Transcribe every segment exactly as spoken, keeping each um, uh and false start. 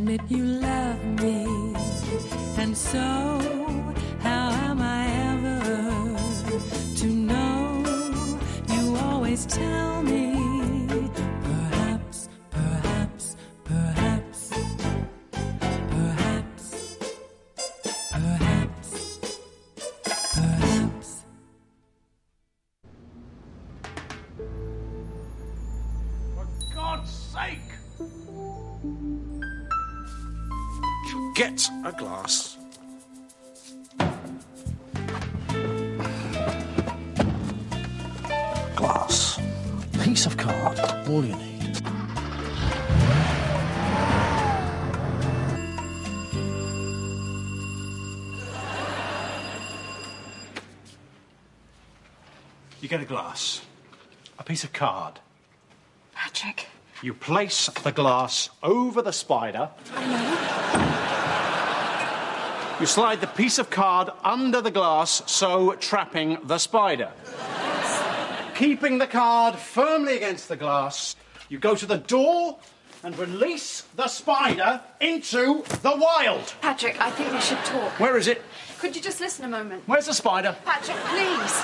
admit you love me. And so, how am I ever to know? You always tell me, perhaps, perhaps, perhaps, perhaps, perhaps, perhaps. For God's sake! Get a glass. Glass. Piece of card. All you need. You get a glass. A piece of card. Patrick. You place the glass over the spider. I know. You slide the piece of card under the glass, so trapping the spider. Keeping the card firmly against the glass, you go to the door and release the spider into the wild. Patrick, I think we should talk. Where is it? Could you just listen a moment? Where's the spider? Patrick, please.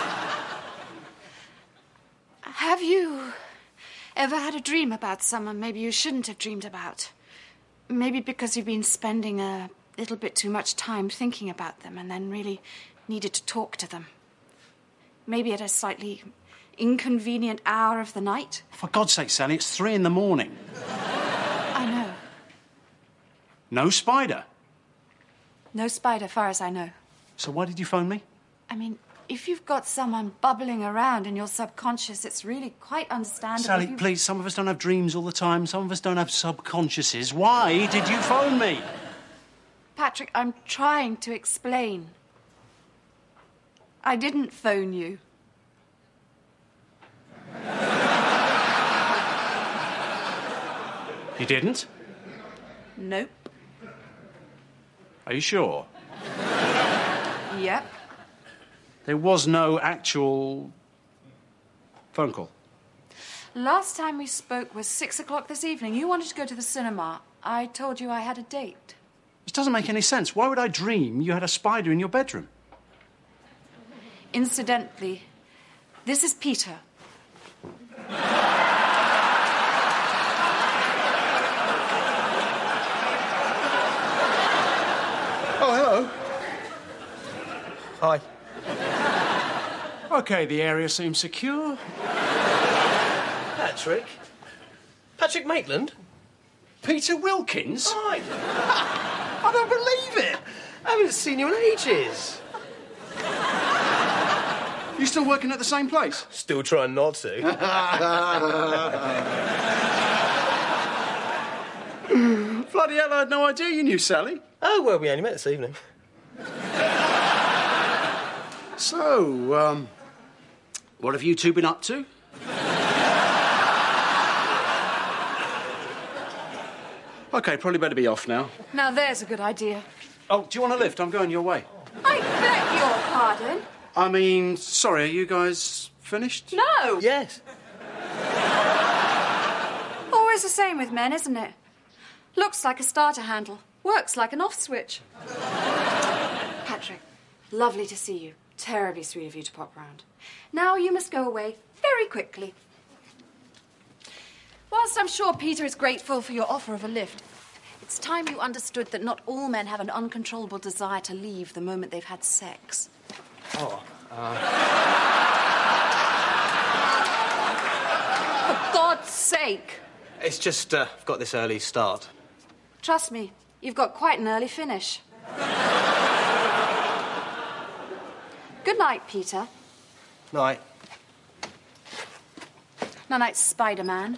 Have you ever had a dream about someone maybe you shouldn't have dreamed about? Maybe because you've been spending a little bit too much time thinking about them and then really needed to talk to them. Maybe at a slightly inconvenient hour of the night. For God's sake, Sally, it's three in the morning. I know. No spider. No spider, far as I know. So why did you phone me? I mean, if you've got someone bubbling around in your subconscious, it's really quite understandable. Sally, you... please, some of us don't have dreams all the time. Some of us don't have subconsciouses. Why did you phone me? Patrick, I'm trying to explain. I didn't phone you. You didn't? Nope. Are you sure? Yep. There was no actual phone call. Last time we spoke was six o'clock this evening. You wanted to go to the cinema. I told you I had a date. This doesn't make any sense. Why would I dream you had a spider in your bedroom? Incidentally, this is Peter. Oh, hello. Hi. OK, the area seems secure. Patrick? Patrick Maitland? Peter Wilkins? Hi. I don't believe it. I haven't seen you in ages. You still working at the same place? Still trying not to. Bloody hell, I had no idea you knew Sally. Oh, well, we only met this evening. So, um, what have you two been up to? OK, probably better be off now. Now there's a good idea. Oh, do you want a lift? I'm going your way. I beg your pardon? I mean, sorry, are you guys finished? No! Yes. Always the same with men, isn't it? Looks like a starter handle. Works like an off switch. Patrick, lovely to see you. Terribly sweet of you to pop round. Now you must go away very quickly. Whilst I'm sure Peter is grateful for your offer of a lift, it's time you understood that not all men have an uncontrollable desire to leave the moment they've had sex. Oh, uh... For God's sake! It's just, uh, I've got this early start. Trust me, you've got quite an early finish. Good night, Peter. Night. Night, Spider-Man.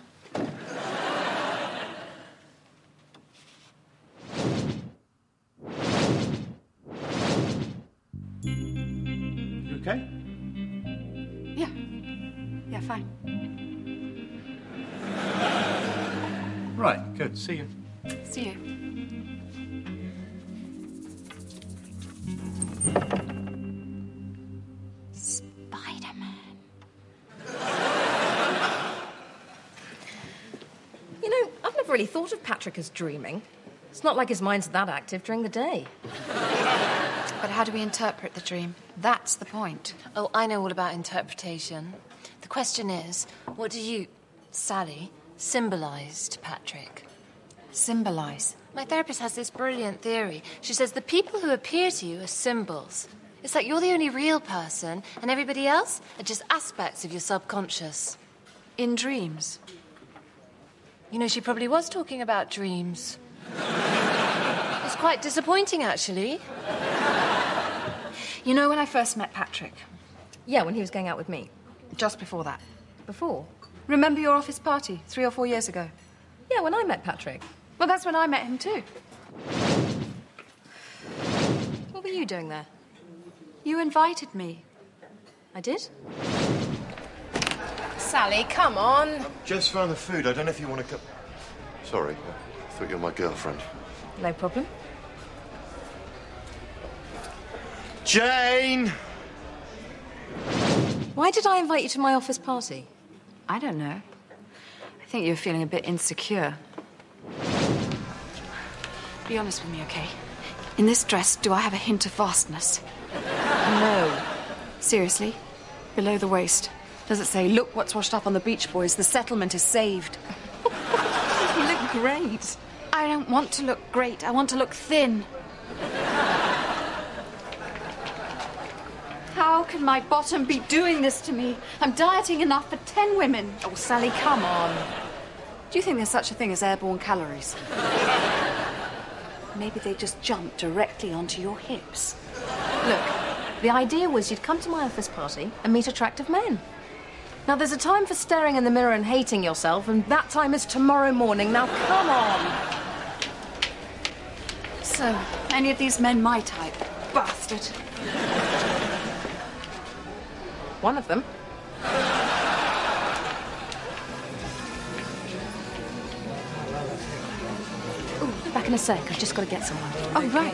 You OK? Yeah. Yeah, fine. Right, good. See you. See you. Spider-Man. You know, I've never really thought of Patrick as dreaming. It's not like his mind's that active during the day. But how do we interpret the dream? That's the point. Oh, I know all about interpretation. The question is, what do you, Sally, symbolise to Patrick? Symbolise? My therapist has this brilliant theory. She says the people who appear to you are symbols. It's like you're the only real person, and everybody else are just aspects of your subconscious. In dreams? You know, she probably was talking about dreams. It's quite disappointing, actually. You know, when I first met Patrick, Yeah, when he was going out with me. just before that, Before? remember your office party three or four years ago? Yeah, when I met Patrick. Well, that's when I met him too. What were you doing there? You invited me. I did? Sally, come on. Just found the food. I don't know if you want to come. Sorry, I thought you were my girlfriend. No problem. Jane! Why did I invite you to my office party? I don't know. I think you were feeling a bit insecure. Be honest with me, okay? In this dress, do I have a hint of vastness? No. Seriously? Below the waist. Does it say, look what's washed up on the Beach Boys, the settlement is saved? You look great. I don't want to look great. I want to look thin. How can my bottom be doing this to me? I'm dieting enough for ten women. Oh, Sally, come on. Do you think there's such a thing as airborne calories? Maybe they just jump directly onto your hips. Look, the idea was you'd come to my office party and meet attractive men. Now, there's a time for staring in the mirror and hating yourself, and that time is tomorrow morning. Now, come on. So, any of these men my type? Bastard. One of them. Ooh, back in a sec. I've just got to get someone. Oh, right.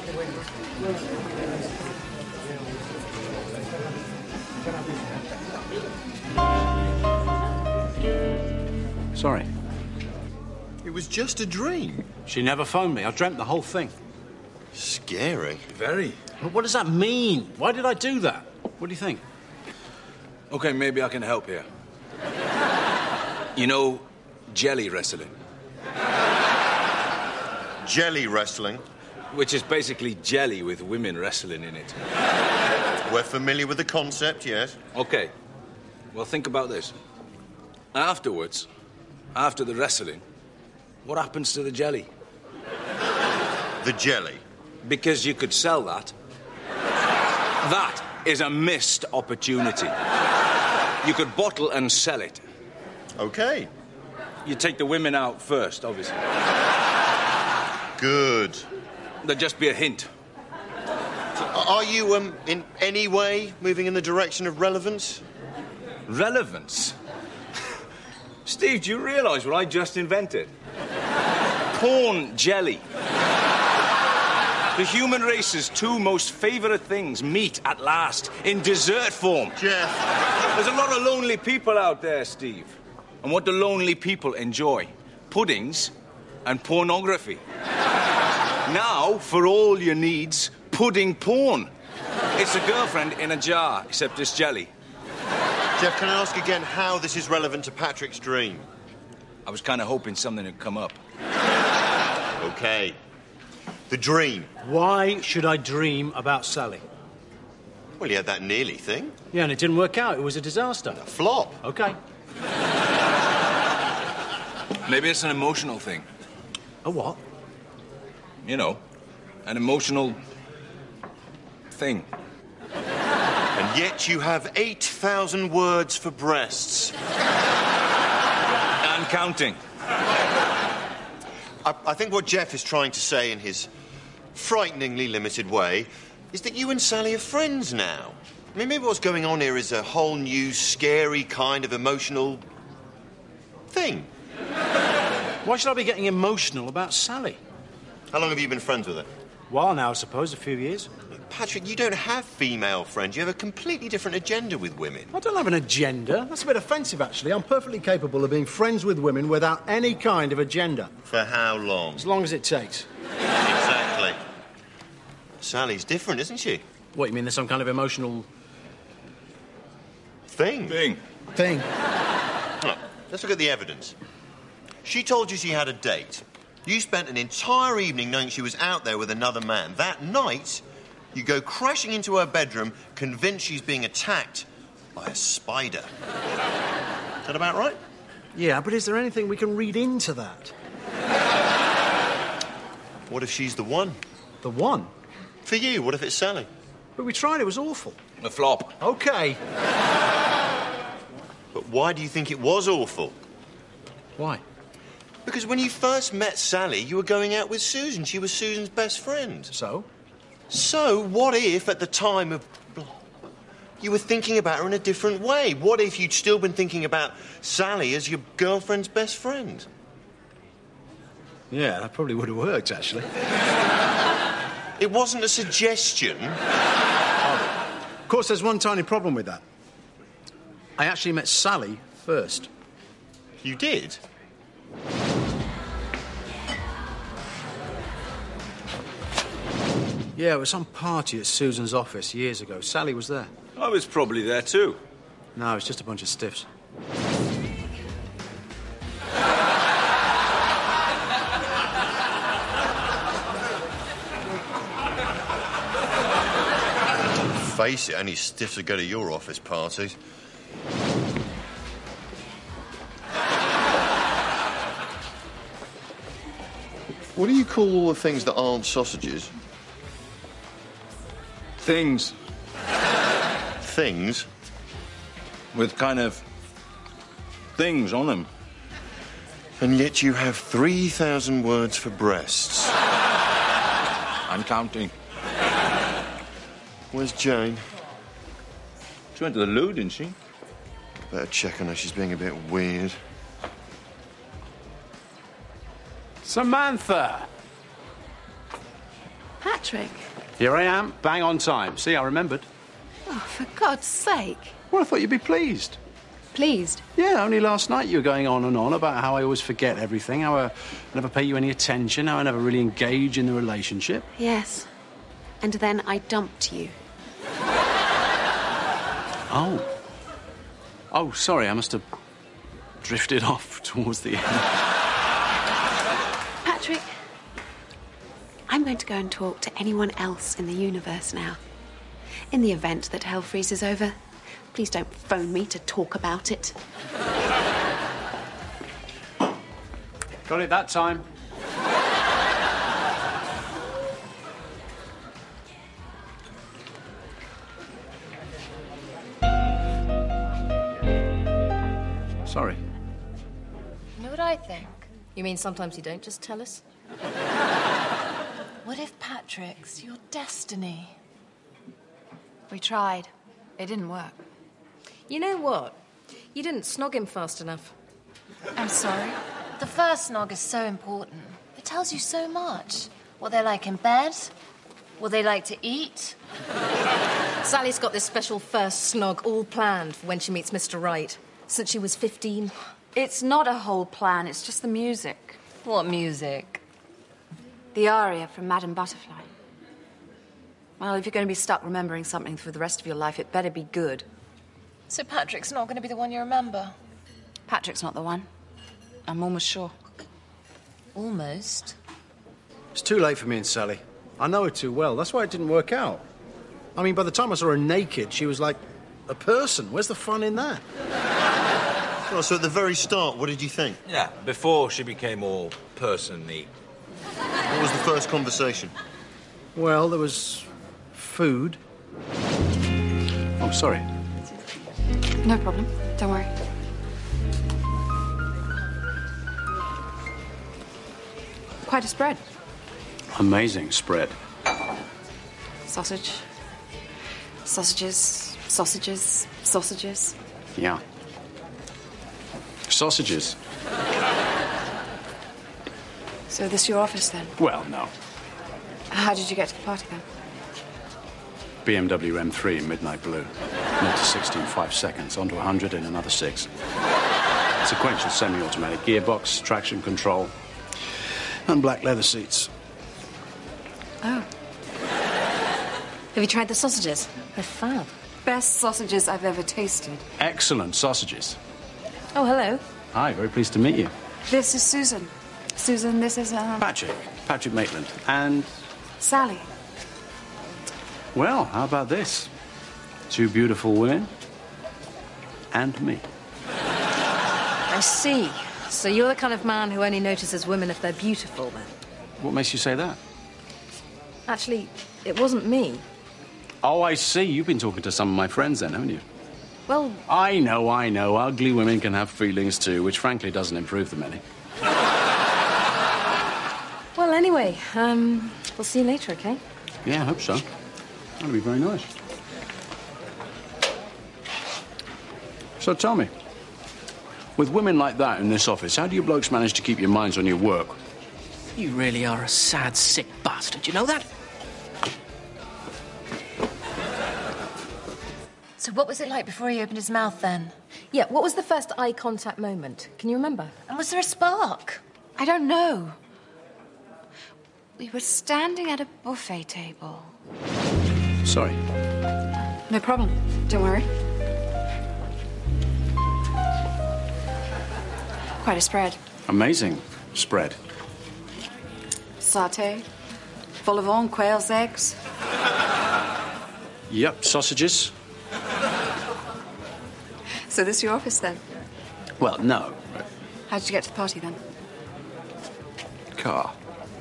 Sorry. It was just a dream. She never phoned me. I dreamt the whole thing. Scary. Very. But what does that mean? Why did I do that? What do you think? Okay, maybe I can help here. You know, jelly wrestling, Jelly wrestling. which is basically jelly with women wrestling in it. We're familiar with the concept, yes. Okay, well, think about this. Afterwards, after the wrestling, what happens to the jelly? The jelly. Because you could sell that. That is a missed opportunity. You could bottle and sell it. Okay. You take the women out first, obviously. Good. There'd just be a hint. Are you, um, in any way moving in the direction of relevance? Relevance? Steve, do you realise what I just invented? Porn jelly. The human race's two most favourite things meet at last in dessert form. Jeff. There's a lot of lonely people out there, Steve. And what do lonely people enjoy? Puddings and pornography. Now, for all your needs, pudding porn. It's a girlfriend in a jar, except it's jelly. Jeff, can I ask again how this is relevant to Patrick's dream? I was kind of hoping something would come up. Okay. The dream. Why should I dream about Sally? Well, you had that nearly thing. Yeah, and it didn't work out. It was a disaster. A flop. Okay. Maybe it's an emotional thing. A what? You know, an emotional thing. And yet you have eight thousand words for breasts. And counting. I, I think what Jeff is trying to say in his frighteningly limited way is that you and Sally are friends now. I mean, maybe what's going on here is a whole new, scary kind of emotional thing. Why should I be getting emotional about Sally? How long have you been friends with her? While now, I suppose, a few years. Patrick, you don't have female friends. You have a completely different agenda with women. I don't have an agenda. That's a bit offensive, actually. I'm perfectly capable of being friends with women without any kind of agenda. For how long? As long as it takes. Sally's different, isn't she? What, you mean there's some kind of emotional... Thing? Thing. thing? Look, let's look at the evidence. She told you she had a date. You spent an entire evening knowing she was out there with another man. That night, you go crashing into her bedroom, convinced she's being attacked by a spider. Is that about right? Yeah, but is there anything we can read into that? What if she's the one? The one? For you, what if it's Sally? But we tried, it was awful. A flop. OK. But why do you think it was awful? Why? Because when you first met Sally, you were going out with Susan. She was Susan's best friend. So? So, what if at the time of... you were thinking about her in a different way? What if you'd still been thinking about Sally as your girlfriend's best friend? Yeah, that probably would have worked, actually. It wasn't a suggestion. Of course, there's one tiny problem with that. I actually met Sally first. You did? Yeah, it was some party at Susan's office years ago. Sally was there. I was probably there too. No, it's just a bunch of stiffs. Face it, any stiffs would go to your office parties. What do you call all the things that aren't sausages? Things Things? with kind of things on them. And yet you have three thousand words for breasts. I'm counting. Where's Jane? She went to the loo, didn't she? Better check on her, she's being a bit weird. Samantha! Patrick. Here I am, bang on time. See, I remembered. Oh, for God's sake. Well, I thought you'd be pleased. Pleased? Yeah, only last night you were going on and on about how I always forget everything, how I never pay you any attention, how I never really engage in the relationship. Yes. And then I dumped you. Oh. Oh, sorry, I must have drifted off towards the end. Patrick, I'm going to go and talk to anyone else in the universe now. In the event that hell freezes over, please don't phone me to talk about it. Got it that time. Sorry. You know what I think? You mean sometimes you don't just tell us? What if Patrick's your destiny? We tried. It didn't work. You know what? You didn't snog him fast enough. I'm sorry. The first snog is so important. It tells you so much. What they're like in bed, what they like to eat. Sally's got this special first snog all planned for when she meets Mister Right. Since she was fifteen. It's not a whole plan, it's just the music. What music? The aria from Madame Butterfly. Well, if you're going to be stuck remembering something for the rest of your life, it better be good. So Patrick's not going to be the one you remember? Patrick's not the one. I'm almost sure. Almost. It's too late for me and Sally. I know her too well. That's why it didn't work out. I mean, by the time I saw her naked, she was like a person. Where's the fun in that? Well, so at the very start, what did you think? Yeah, before she became all person-y. What was the first conversation? Well, there was food. Oh, sorry. No problem. Don't worry. Quite a spread. Amazing spread. Sausage. Sausages. Sausages. Sausages. Yeah. Sausages. So this your office then? Well, no. How did you get to the party then? B M W M three, Midnight Blue. zero to sixty in five seconds, onto one hundred in another six. Sequential semi-automatic gearbox, traction control, and black leather seats. Oh. Have you tried the sausages? They're fab. Best sausages I've ever tasted. Excellent sausages. Oh, hello. Hi, very pleased to meet you. This is Susan. Susan, this is, um... Patrick. Patrick Maitland. And, Sally. well, how about this? Two beautiful women and me. I see. So you're the kind of man who only notices women if they're beautiful, then? What makes you say that? Actually, it wasn't me. Oh, I see. You've been talking to some of my friends then, haven't you? Well... I know, I know. Ugly women can have feelings too, which frankly doesn't improve them any. Well, anyway, um, we'll see you later, okay? Yeah, I hope so. That'll be very nice. So tell me, with women like that in this office, how do you blokes manage to keep your minds on your work? You really are a sad, sick bastard, you know that? So what was it like before he opened his mouth then? Yeah, what was the first eye contact moment? Can you remember? And was there a spark? I don't know. We were standing at a buffet table. Sorry. No problem. Don't worry. Quite a spread. Amazing spread. Sauté, vol au vent, quail's eggs. Yep, sausages. So this is your office then? Well, no. How did you get to the party then? Car.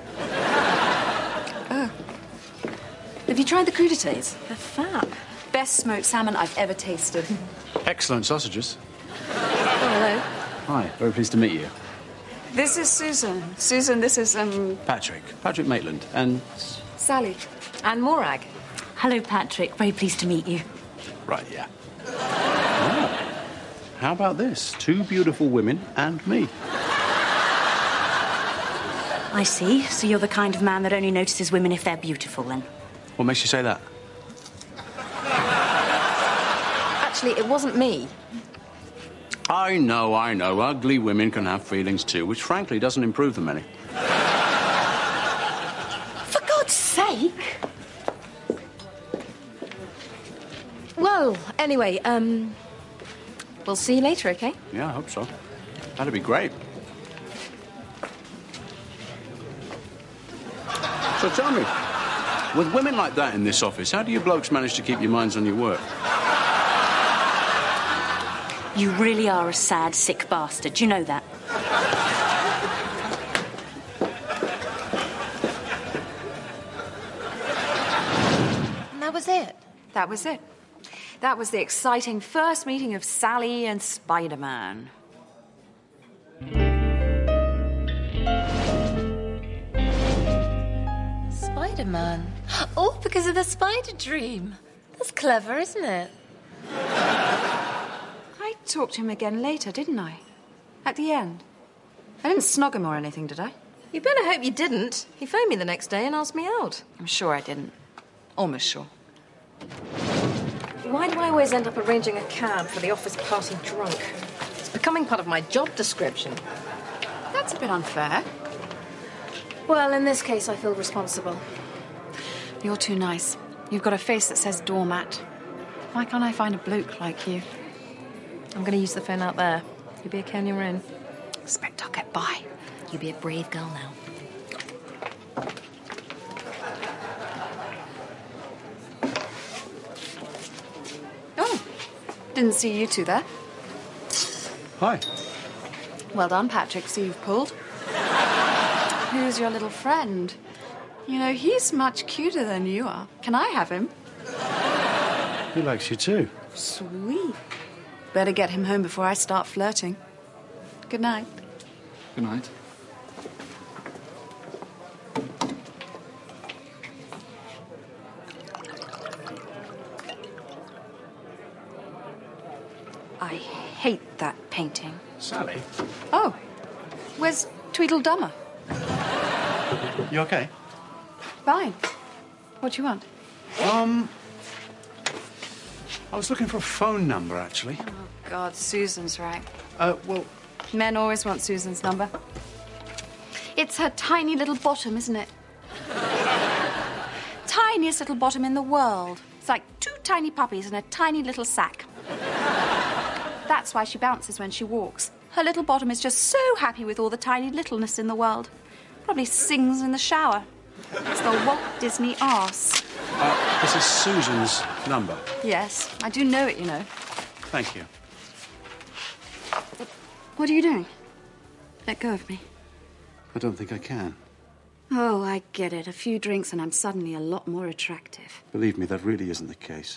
Oh. Have you tried the crudités? They're fab. Best smoked salmon I've ever tasted. Excellent sausages. Oh, hello. Hi, very pleased to meet you. This is Susan. Susan, this is, um... Patrick. Patrick Maitland. And... Sally. And Morag. Hello, Patrick. Very pleased to meet you. Right, yeah. Oh. How about this? Two beautiful women and me. I see. So you're the kind of man that only notices women if they're beautiful, then? What makes you say that? Actually, it wasn't me. I know, I know. Ugly women can have feelings too, which frankly doesn't improve them any. For God's sake! Well, anyway, um... we'll see you later, okay? Yeah, I hope so. That'd be great. So tell me, with women like that in this office, how do you blokes manage to keep your minds on your work? You really are a sad, sick bastard. You know that? And that was it? That was it. That was the exciting first meeting of Sally and Spider-Man. Spider-Man? Oh, because of the spider dream. That's clever, isn't it? I talked to him again later, didn't I? At the end. I didn't snog him or anything, did I? You better hope you didn't. He phoned me the next day and asked me out. I'm sure I didn't. Almost sure. Why do I always end up arranging a cab for the office party drunk? It's becoming part of my job description. That's a bit unfair. Well, in this case, I feel responsible. You're too nice. You've got a face that says doormat. Why can't I find a bloke like you? I'm going to use the phone out there. You be okay on your own. Expect I'll get by. You be a brave girl now. Oh, didn't see you two there. Hi. Well done, Patrick. So you've pulled. Who's your little friend? You know, he's much cuter than you are. Can I have him? He likes you too. Sweet. Better get him home before I start flirting. Good night. Good night. I hate that painting. Sally? Oh, where's Tweedledummer? You okay? Fine. What do you want? Um... I was looking for a phone number, actually. Oh, God, Susan's right. Uh, well... Men always want Susan's number. It's her tiny little bottom, isn't it? Tiny tiniest little bottom in the world. It's like two tiny puppies in a tiny little sack. That's why she bounces when she walks. Her little bottom is just so happy with all the tiny littleness in the world. Probably sings in the shower. It's the Walt Disney arse. Uh, this is Susan's number. Yes, I do know it, you know. Thank you. What are you doing? Let go of me. I don't think I can. Oh, I get it. A few drinks and I'm suddenly a lot more attractive. Believe me, that really isn't the case.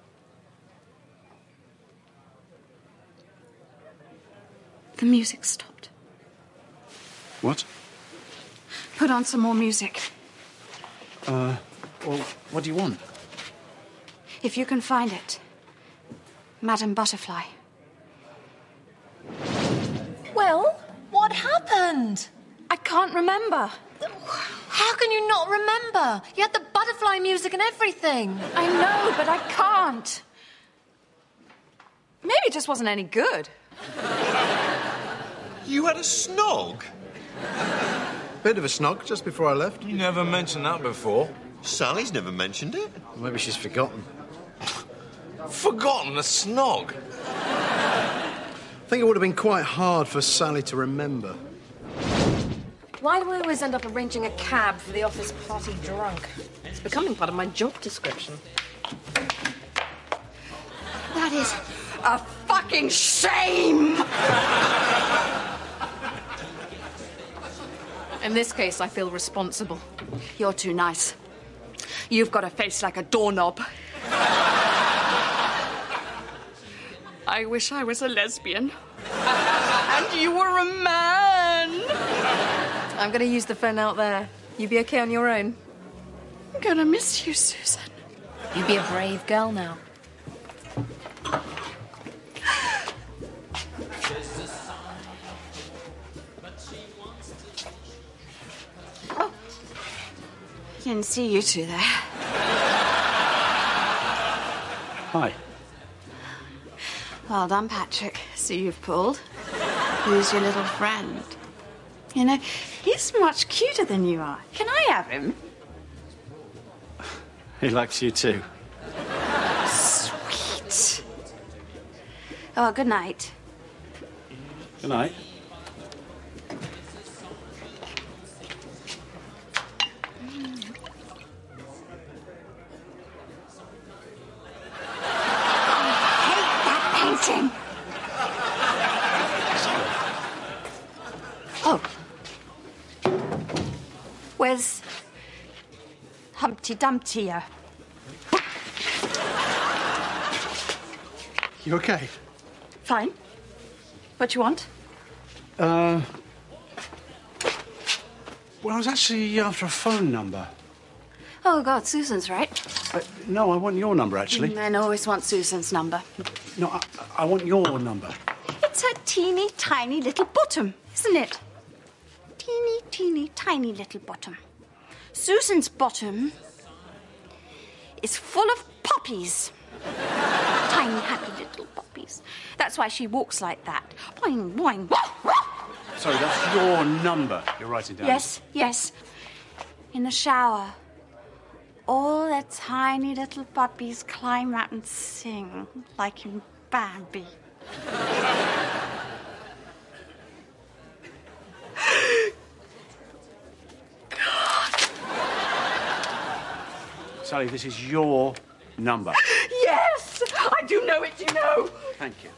The music stopped. What? Put on some more music. Uh, well, what do you want? If you can find it. Madame Butterfly. Well, what happened? I can't remember. How can you not remember? You had the butterfly music and everything. I know, but I can't. Maybe it just wasn't any good. You had a snog? Bit of a snog just before I left. You never mentioned that before. Sally's never mentioned it. Maybe she's forgotten. Forgotten a snog? I think it would have been quite hard for Sally to remember. Why do I always end up arranging a cab for the office party drunk? It's becoming part of my job description. That is a fucking shame! In this case, I feel responsible. You're too nice. You've got a face like a doorknob. I wish I was a lesbian. And you were a man. I'm going to use the phone out there. You be okay on your own? I'm going to miss you, Susan. You be a brave girl now. Oh. Didn't see you two there. Hi. Well done, Patrick. So you've pulled. Who's your little friend? You know, he's much cuter than you are. Can I have him? He likes you too. Sweet. Oh, good night. Good night. Oh. Where's Humpty Dumpty? Uh? You okay? Fine. What you want? Uh... Well, I was actually after a phone number. Oh, God, Susan's right. Uh, no, I want your number, actually. Men always want Susan's number. No, I, I want your number. It's her teeny, tiny little bottom, isn't it? Teeny, teeny, tiny little bottom. Susan's bottom is full of poppies. Tiny, happy little poppies. That's why she walks like that. Boing, boing. Sorry, that's your number you're writing down. Yes, yes. In the shower. All the tiny little puppies climb out and sing like in Bambi. Sally, this is your number. Yes! I do know it, you know. Thank you.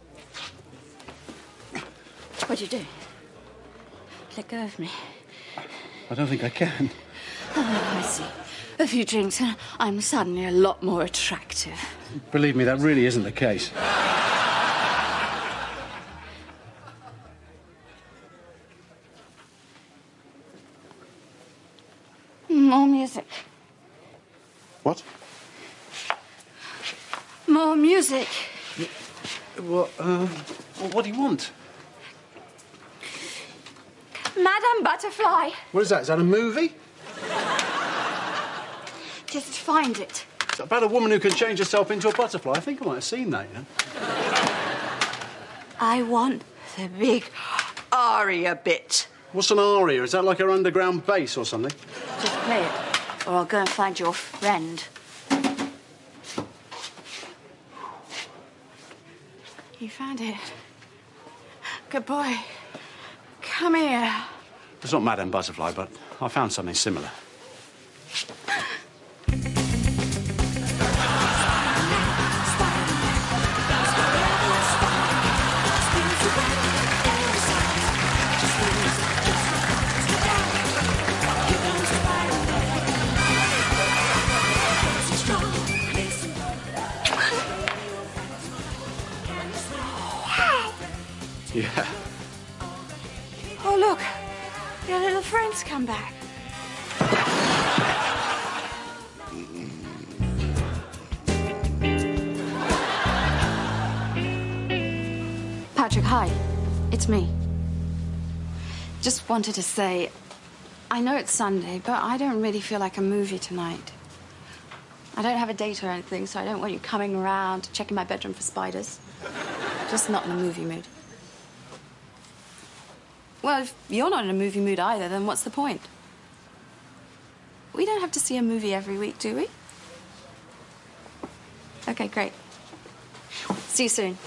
What'd you do? Let go of me. I don't think I can. Oh, I see. A few drinks and I'm suddenly a lot more attractive. Believe me, that really isn't the case. More music. What? More music. What, uh, well, what do you want? Madame Butterfly. What is that? Is that a movie? Just find it. It's about a woman who can change herself into a butterfly. I think I might have seen that, you know. I want the big aria bit. What's an aria? Is that like her underground bass or something? Just play it. or I'll go and find your friend. You found it. Good boy. Come here. It's not Madame Butterfly, but I found something similar. Yeah. Oh, look. Your little friend's come back. Patrick, hi. It's me. Just wanted to say, I know it's Sunday, but I don't really feel like a movie tonight. I don't have a date or anything, so I don't want you coming around, checking my bedroom for spiders. Just not in a movie mood. Well, if you're not in a movie mood either, then what's the point? We don't have to see a movie every week, do we? Okay, great. See you soon.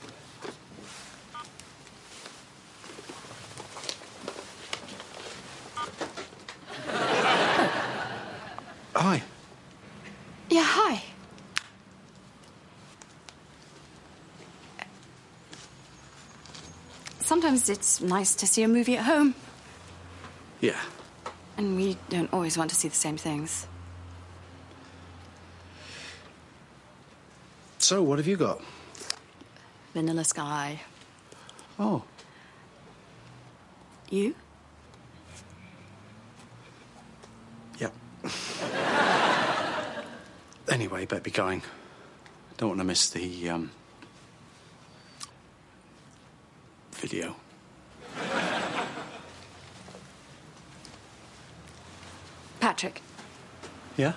Hi. Yeah, hi. Sometimes it's nice to see a movie at home. Yeah. And we don't always want to see the same things. So, what have you got? Vanilla Sky. Oh. You? Yep. Anyway, better be going. Don't want to miss the, um... video. Patrick. Yeah?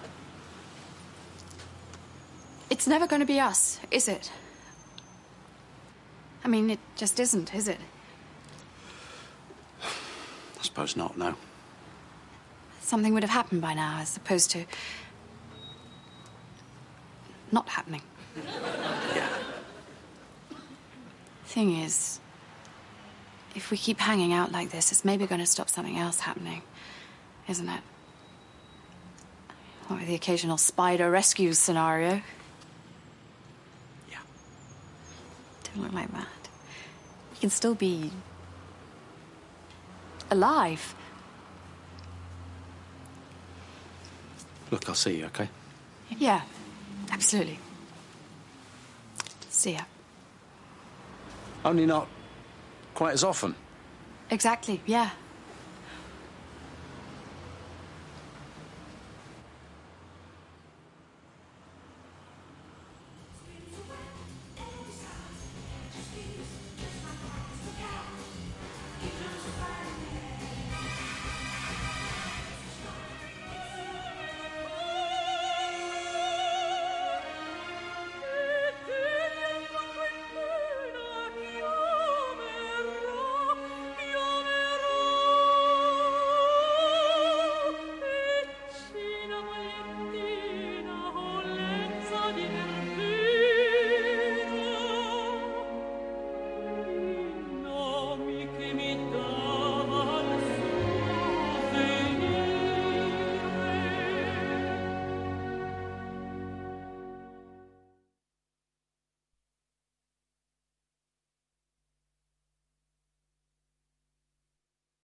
It's never going to be us, is it? I mean, it just isn't, is it? I suppose not, no. Something would have happened by now, as opposed to not happening. Yeah. Thing is, if we keep hanging out like this, it's maybe going to stop something else happening, isn't it? Or the occasional spider rescue scenario. Yeah. Don't look like that. You can still be alive. Look, I'll see you, okay? Yeah, absolutely. See ya. Only not quite as often. Exactly, yeah.